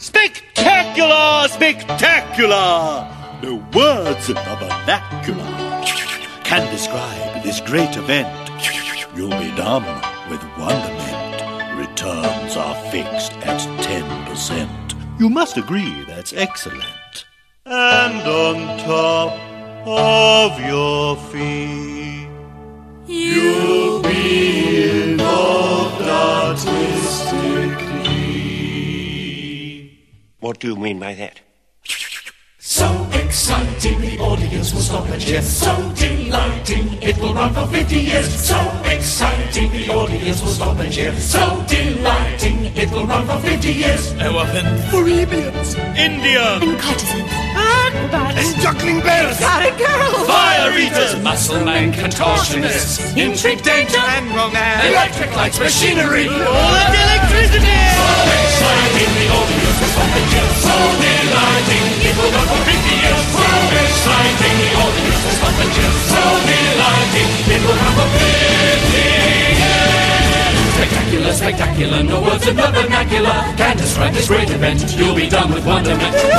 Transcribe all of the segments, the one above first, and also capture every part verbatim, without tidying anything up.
Spectacular! Spectacular! No words in the vernacular can describe this great event. You'll be dumb with wonderment. Returns are fixed at ten percent. You must agree that's excellent. And on top of your fee, you'll be involved artistically. What do you mean by that? So exciting, the audience will stop and cheer. So delighting, it will run for fifty years. So exciting, the audience will stop and cheer. So delighting, it will run for fifty years. Elephants, Arabians, Indians, Incotisans, acrobats, juggling bears, exotic girls, fire eaters, Muscle man contortionists, intrigue, danger, and romance, electric lights, machinery, all that electricity. So exciting, the audience will stop and cheer. So delighting, it will run for fifty years. So exciting, the audience will stop and cheer. So delighting, it will run for fifty years. Spectacular, spectacular, no words in the vernacular can describe this great event. You'll be done with wonderment. The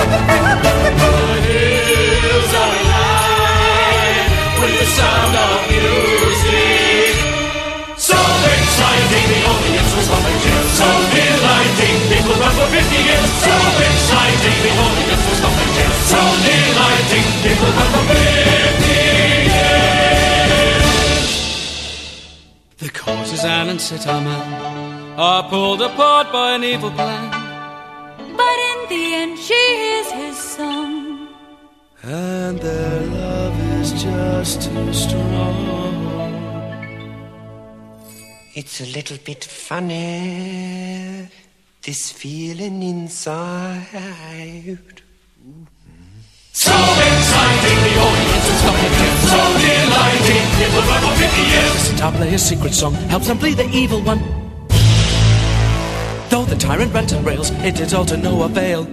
hills are alive with the sound of music. So exciting, the audience will stop and cheer. So delighting, it will run for fifty years. So exciting, the audience will stop and cheer. So delighting, it will run for fifty years. The courtesan and Sitaman are pulled apart by an evil plan, but in the end she is his son. and their love is just too strong. It's a little bit funny, this feeling inside. So exciting, the audience will stop and cheer. So delighting, it will run for fifty years. Sitar player's secret song helps them flee the evil one. Though the tyrant rented rails, it is all to no avail.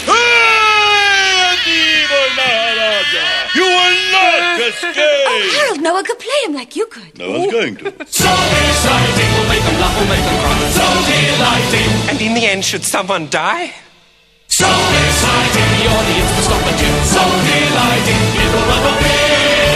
You will not escape! Oh, Harold, no one could play him like you could. No one's going to. So exciting, we'll make them laugh, we'll make them cry. So delighting, And in the end, should someone die? so exciting, the audience will stop and cheer. So delighting, it will run for fifty